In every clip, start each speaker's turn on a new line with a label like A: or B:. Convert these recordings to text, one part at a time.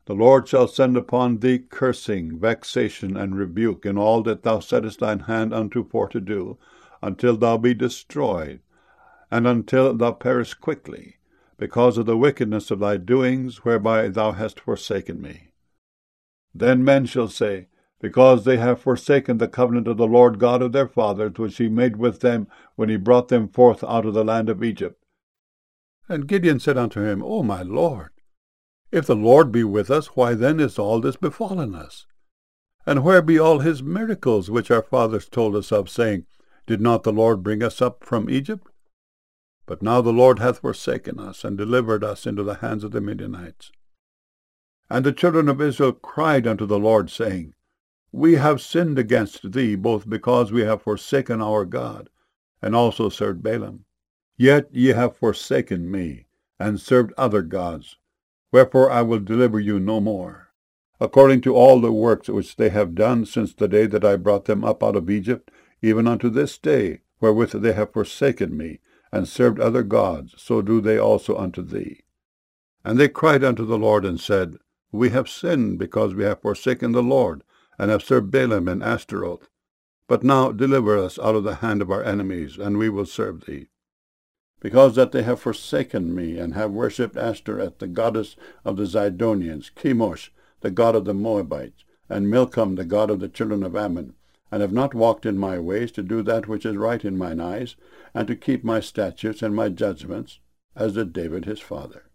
A: The Lord shall send upon thee cursing, vexation, and rebuke in all that thou settest thine hand unto for to do, until thou be destroyed, and until thou perish quickly, because of the wickedness of thy doings, whereby thou hast forsaken me. Then men shall say, Because they have forsaken the covenant of the Lord God of their fathers, which he made with them when he brought them forth out of the land of Egypt. And Gideon said unto him, O my Lord, if the Lord be with us, why then is all this befallen us? And where be all his miracles which our fathers told us of, saying, Did not the Lord bring us up from Egypt? But now the Lord hath forsaken us, and delivered us into the hands of the Midianites. And the children of Israel cried unto the Lord, saying, We have sinned against thee, both because we have forsaken our God, and also served Baalim. Yet ye have forsaken me, and served other gods. Wherefore I will deliver you no more, according to all the works which they have done since the day that I brought them up out of Egypt, even unto this day, wherewith they have forsaken me, and served other gods, so do they also unto thee. And they cried unto the Lord, and said, We have sinned, because we have forsaken the Lord, and have served Baalim and Ashtaroth. But now deliver us out of the hand of our enemies, and we will serve thee. Because that they have forsaken me, and have worshipped Ashtoreth, the goddess of the Zidonians, Chemosh, the god of the Moabites, and Milcom, the god of the children of Ammon, and have not walked in my ways to do that which is right in mine eyes, and to keep my statutes and my judgments, as did David his father.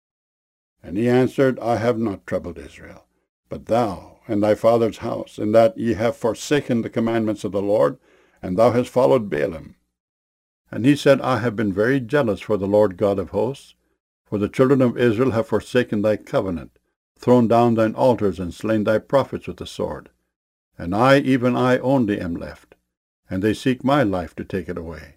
A: And he answered, I have not troubled Israel, but thou and thy father's house, in that ye have forsaken the commandments of the Lord, and thou hast followed Baalim. And he said, I have been very jealous for the Lord God of hosts, for the children of Israel have forsaken thy covenant, thrown down thine altars, and slain thy prophets with the sword. And I, even I only, am left, and they seek my life to take it away.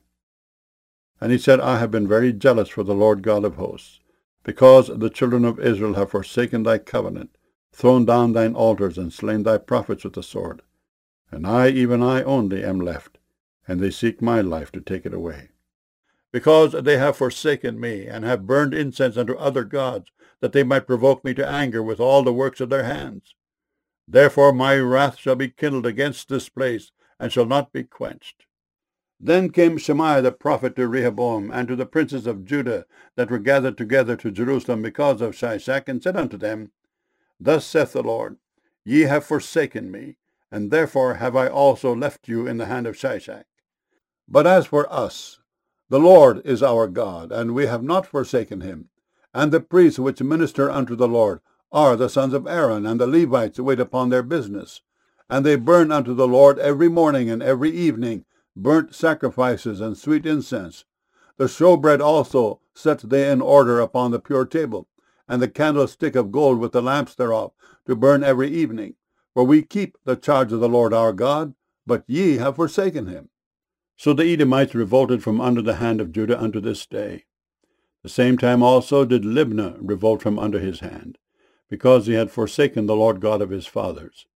A: And he said, I have been very jealous for the Lord God of hosts, because the children of Israel have forsaken thy covenant, thrown down thine altars, and slain thy prophets with the sword. And I, even I only, am left, and they seek my life to take it away. Because they have forsaken me, and have burned incense unto other gods, that they might provoke me to anger with all the works of their hands. Therefore my wrath shall be kindled against this place, and shall not be quenched. Then came Shemaiah the prophet to Rehoboam, and to the princes of Judah that were gathered together to Jerusalem because of Shishak, and said unto them, Thus saith the Lord, Ye have forsaken me, and therefore have I also left you in the hand of Shishak. But as for us, the Lord is our God, and we have not forsaken him. And the priests which minister unto the Lord are the sons of Aaron, and the Levites wait upon their business. And they burn unto the Lord every morning and every evening burnt sacrifices and sweet incense. The showbread also set they in order upon the pure table, and the candlestick of gold with the lamps thereof, to burn every evening. For we keep the charge of the Lord our God, but ye have forsaken him. So the Edomites revolted from under the hand of Judah unto this day. The same time also did Libnah revolt from under his hand, because he had forsaken the Lord God of his fathers.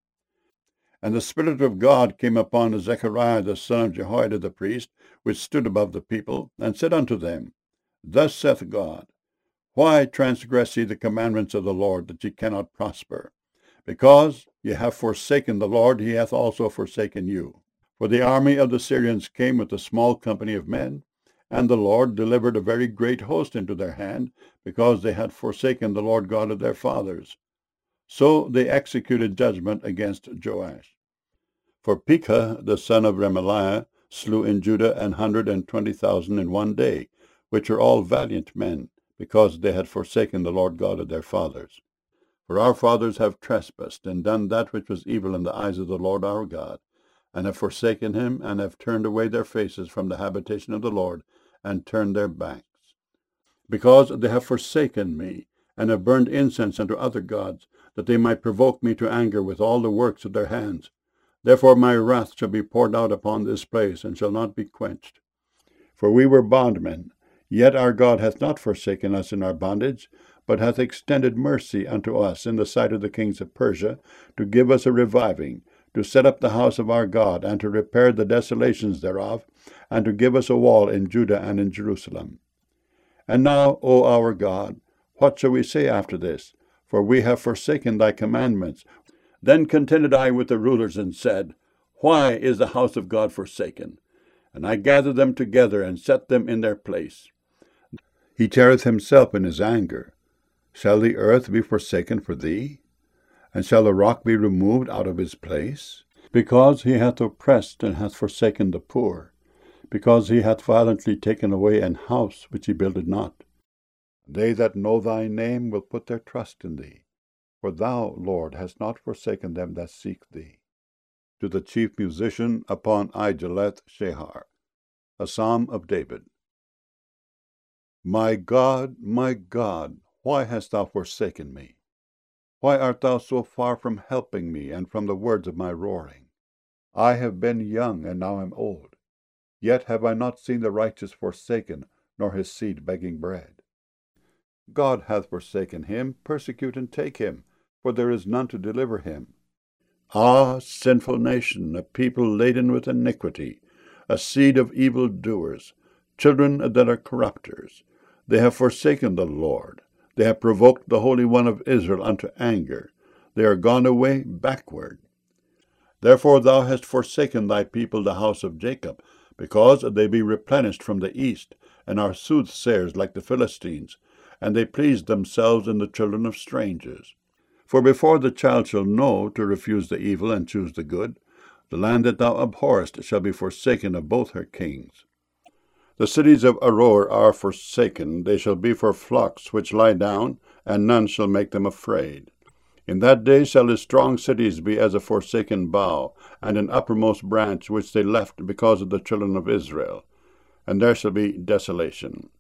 A: And the Spirit of God came upon Zechariah the son of Jehoiada the priest, which stood above the people, and said unto them, Thus saith God, Why transgress ye the commandments of the Lord, that ye cannot prosper? Because ye have forsaken the Lord, he hath also forsaken you. For the army of the Syrians came with a small company of men, and the Lord delivered a very great host into their hand, because they had forsaken the Lord God of their fathers. So they executed judgment against Joash. For Pekah the son of Remaliah slew in Judah 120,000 in one day, which are all valiant men, because they had forsaken the Lord God of their fathers. For our fathers have trespassed, and done that which was evil in the eyes of the Lord our God, and have forsaken him, and have turned away their faces from the habitation of the Lord, and turned their backs. Because they have forsaken me, and have burned incense unto other gods, that they might provoke me to anger with all the works of their hands. Therefore my wrath shall be poured out upon this place, and shall not be quenched. For we were bondmen, yet our God hath not forsaken us in our bondage, but hath extended mercy unto us in the sight of the kings of Persia, to give us a reviving, to set up the house of our God, and to repair the desolations thereof, and to give us a wall in Judah and in Jerusalem. And now, O our God, what shall we say after this? for we have forsaken thy commandments. Then contended I with the rulers, and said, Why is the house of God forsaken? And I gathered them together, and set them in their place. He teareth himself in his anger. Shall the earth be forsaken for thee? And shall the rock be removed out of his place? Because he hath oppressed and hath forsaken the poor, because he hath violently taken away an house which he builded not. They that know thy name will put their trust in thee, for thou, Lord, hast not forsaken them that seek thee. To the chief musician upon Igeleth Shehar, a psalm of David. My God, why hast thou forsaken me? Why art thou so far from helping me, and from the words of my roaring? I have been young, and now am old. Yet have I not seen the righteous forsaken, nor his seed begging bread. God hath forsaken him, persecute and take him, for there is none to deliver him. Ah, sinful nation, a people laden with iniquity, a seed of evil doers, children that are corrupters. They have forsaken the Lord. They have provoked the Holy One of Israel unto anger. They are gone away backward. Therefore thou hast forsaken thy people, the house of Jacob, because they be replenished from the east, and are soothsayers like the Philistines, and they please themselves in the children of strangers. For before the child shall know to refuse the evil and choose the good, the land that thou abhorrest shall be forsaken of both her kings. The cities of Aroer are forsaken, they shall be for flocks which lie down, and none shall make them afraid. In that day shall his strong cities be as a forsaken bough, and an uppermost branch which they left because of the children of Israel. And there shall be desolation.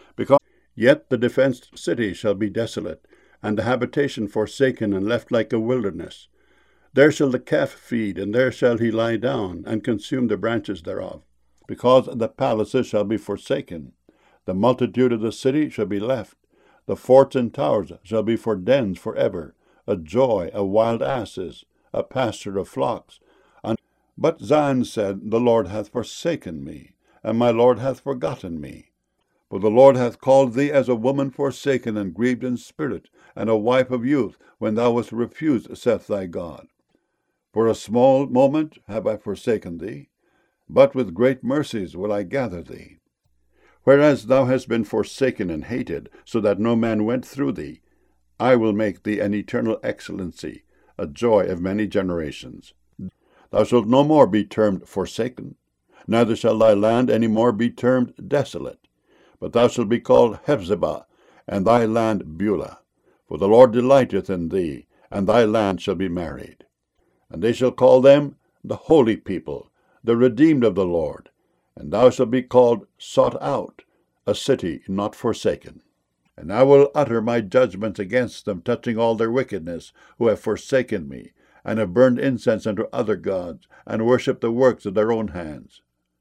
A: Yet the defenced city shall be desolate, and the habitation forsaken and left like a wilderness. There shall the calf feed, and there shall he lie down, and consume the branches thereof. Because the palaces shall be forsaken, the multitude of the city shall be left. The forts and towers shall be for dens forever, a joy of wild asses, a pasture of flocks. But Zion said, The Lord hath forsaken me, and my Lord hath forgotten me. For the Lord hath called thee as a woman forsaken and grieved in spirit, and a wife of youth, when thou wast refused, saith thy God. For a small moment have I forsaken thee, but with great mercies will I gather thee. Whereas thou hast been forsaken and hated, so that no man went through thee, I will make thee an eternal excellency, a joy of many generations. Thou shalt no more be termed forsaken, neither shall thy land any more be termed desolate. But thou shalt be called Hephzibah, and thy land Beulah. For the Lord delighteth in thee, and thy land shall be married. And they shall call them the holy people, the redeemed of the Lord. And thou shalt be called sought out, a city not forsaken. And I will utter my judgments against them, touching all their wickedness, who have forsaken me, and have burned incense unto other gods, and worshipped the works of their own hands.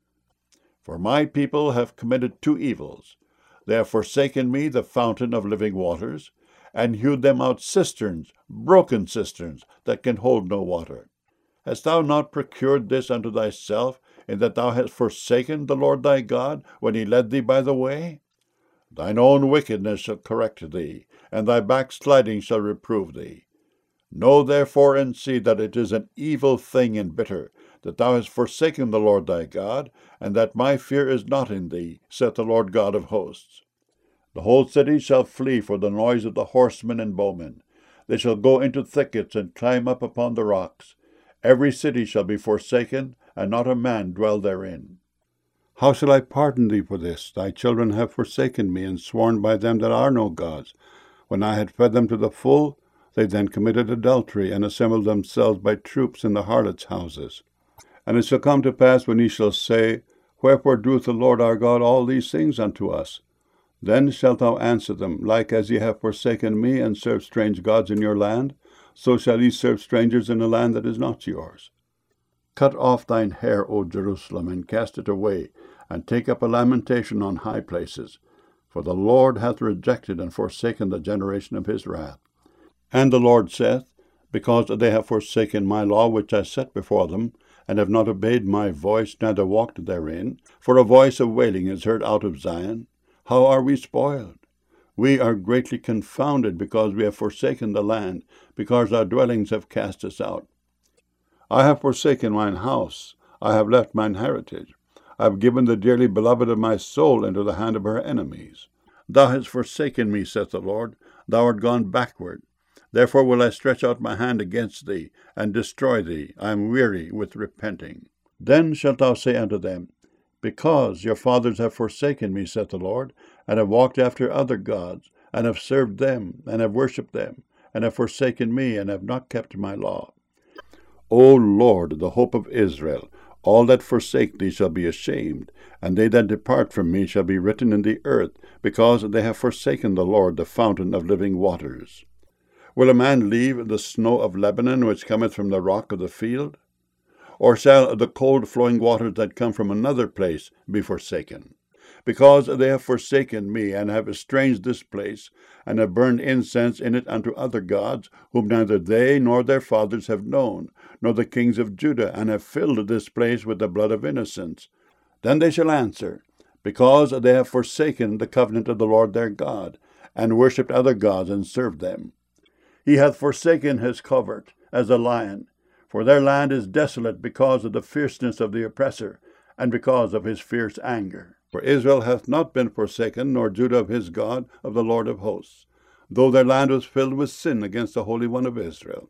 A: For my people have committed two evils. They have forsaken me, the fountain of living waters, and hewed them out cisterns, broken cisterns, that can hold no water. Hast thou not procured this unto thyself, in that thou hast forsaken the Lord thy God, when he led thee by the way? Thine own wickedness shall correct thee, and thy backsliding shall reprove thee. Know therefore and see that it is an evil thing and bitter, that thou hast forsaken the Lord thy God, and that my fear is not in thee, saith the Lord God of hosts. The whole city shall flee for the noise of the horsemen and bowmen. They shall go into thickets and climb up upon the rocks. Every city shall be forsaken, and not a man dwell therein. How shall I pardon thee for this? Thy children have forsaken me, and sworn by them that are no gods. When I had fed them to the full, they then committed adultery, and assembled themselves by troops in the harlots' houses. And it shall come to pass, when ye shall say, Wherefore doeth the Lord our God all these things unto us? Then shalt thou answer them, Like as ye have forsaken me, and served strange gods in your land, so shall ye serve strangers in a land that is not yours. Cut off thine hair, O Jerusalem, and cast it away, and take up a lamentation on high places. For the Lord hath rejected and forsaken the generation of his wrath. And the Lord saith, Because they have forsaken my law which I set before them, and have not obeyed my voice, neither walked therein, for a voice of wailing is heard out of Zion. How are we spoiled? We are greatly confounded because we have forsaken the land, because our dwellings have cast us out. I have forsaken mine house, I have left mine heritage. I have given the dearly beloved of my soul into the hand of her enemies. Thou hast forsaken me, saith the Lord, thou art gone backward. Therefore will I stretch out my hand against thee, and destroy thee. I am weary with repenting. Then shalt thou say unto them, Because your fathers have forsaken me, saith the Lord, and have walked after other gods, and have served them, and have worshipped them, and have forsaken me, and have not kept my law. O Lord, the hope of Israel, all that forsake thee shall be ashamed, and they that depart from me shall be written in the earth, because they have forsaken the Lord, the fountain of living waters. Will a man leave the snow of Lebanon, which cometh from the rock of the field? Or shall the cold flowing waters that come from another place be forsaken? Because they have forsaken me, and have estranged this place, and have burned incense in it unto other gods, whom neither they nor their fathers have known, nor the kings of Judah, and have filled this place with the blood of innocents. Then they shall answer, Because they have forsaken the covenant of the Lord their God, and worshipped other gods, and served them. He hath forsaken his covert as a lion, for their land is desolate because of the fierceness of the oppressor, and because of his fierce anger. For Israel hath not been forsaken, nor Judah of his God, of the Lord of hosts, though their land was filled with sin against the Holy One of Israel.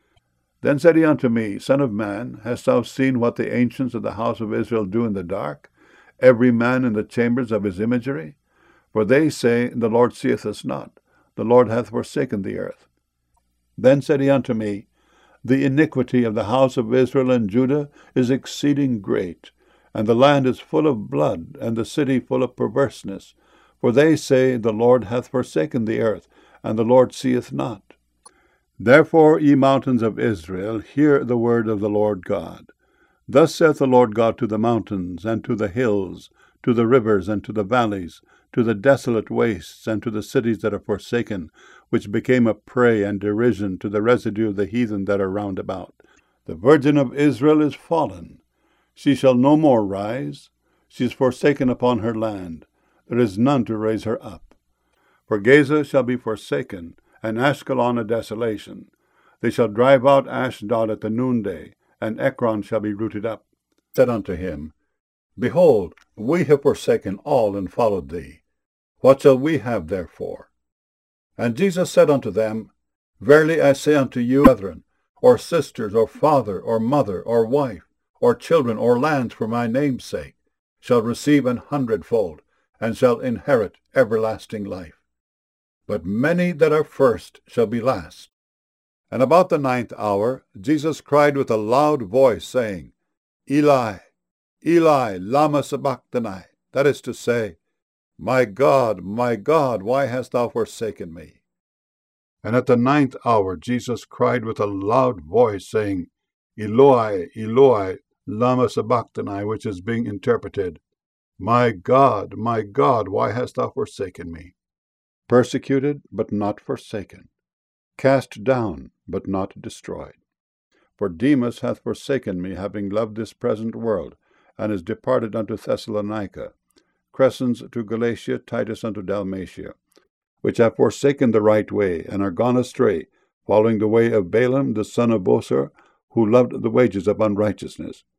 A: Then said he unto me, Son of man, hast thou seen what the ancients of the house of Israel do in the dark, every man in the chambers of his imagery? For they say, The Lord seeth us not, the Lord hath forsaken the earth. Then said he unto me, The iniquity of the house of Israel and Judah is exceeding great, and the land is full of blood, and the city full of perverseness. For they say, The Lord hath forsaken the earth, and the Lord seeth not. Therefore, ye mountains of Israel, hear the word of the Lord God. Thus saith the Lord God to the mountains, and to the hills, to the rivers, and to the valleys, to the desolate wastes, and to the cities that are forsaken, which became a prey and derision to the residue of the heathen that are round about. The virgin of Israel is fallen. She shall no more rise. She is forsaken upon her land. There is none to raise her up. For Gaza shall be forsaken, and Ashkelon a desolation. They shall drive out Ashdod at the noonday, and Ekron shall be rooted up. Said unto him, Behold, we have forsaken all and followed thee. What shall we have therefore? And Jesus said unto them, Verily I say unto you, brethren, or sisters, or father, or mother, or wife, or children, or lands for my name's sake, shall receive 100-fold, and shall inherit everlasting life. But many that are first shall be last. And about the 9th hour Jesus cried with a loud voice, saying, Eli, Eli, lama sabachthani, that is to say, my God, why hast thou forsaken me? And at the 9th hour Jesus cried with a loud voice, saying, Eloi, Eloi, lama sabachthani, which is being interpreted, my God, why hast thou forsaken me? Persecuted, but not forsaken. Cast down, but not destroyed. For Demas hath forsaken me, having loved this present world, and is departed unto Thessalonica. Crescens to Galatia, Titus unto Dalmatia, which have forsaken the right way, and are gone astray, following the way of Balaam the son of Bosor, who loved the wages of unrighteousness,